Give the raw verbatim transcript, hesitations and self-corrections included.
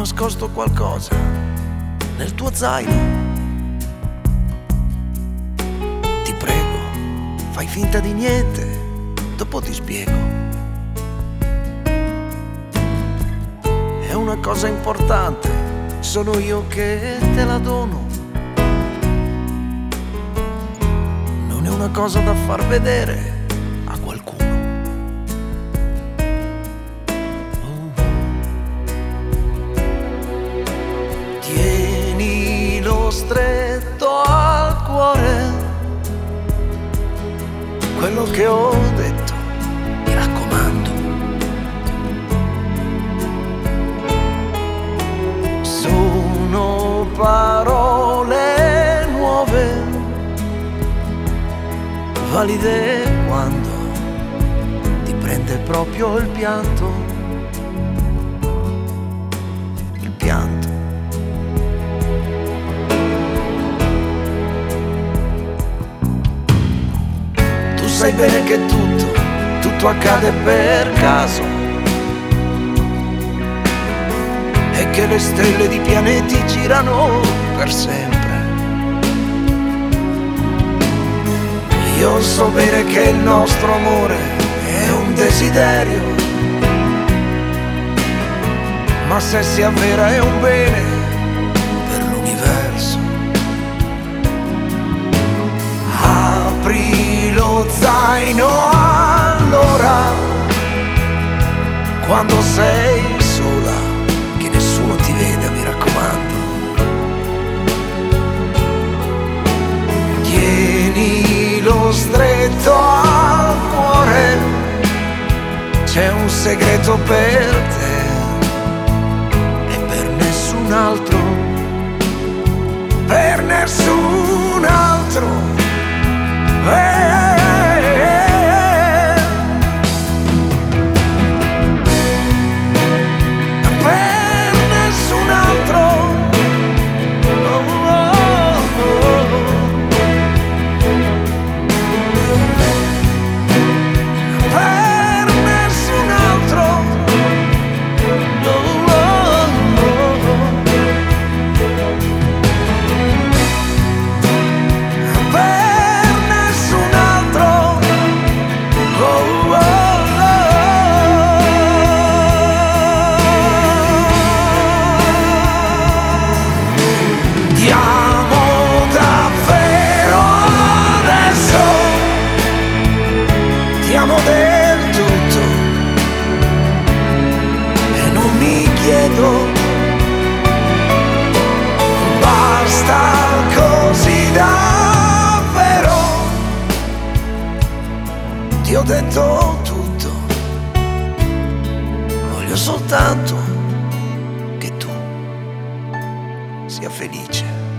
nascosto qualcosa nel tuo zaino. Ti prego, fai finta di niente, dopo ti spiego. È una cosa importante, sono io che te la dono. Non è una cosa da far vedere a qualcuno. Oh. Tienilo stretto al cuore, quello che ho detto, mi raccomando. Sono parole nuove, valide quando ti prende proprio il pianto. Il pianto. Tu sai bene che tutto, tutto accade per caso, e che le stelle di pianeti girano per sempre. Io so bene che il nostro amore è un desiderio, ma se si avvera è un bene per l'universo. Apri lo zaino allora, quando sei sola, che nessuno ti veda, mi raccomando. Tienilo stretto al cuore, c'è un segreto per te e per nessun altro, per nessun altro. Eh. Del tutto, e non mi chiedo, basta così davvero. Ti ho detto tutto, voglio soltanto che tu sia felice.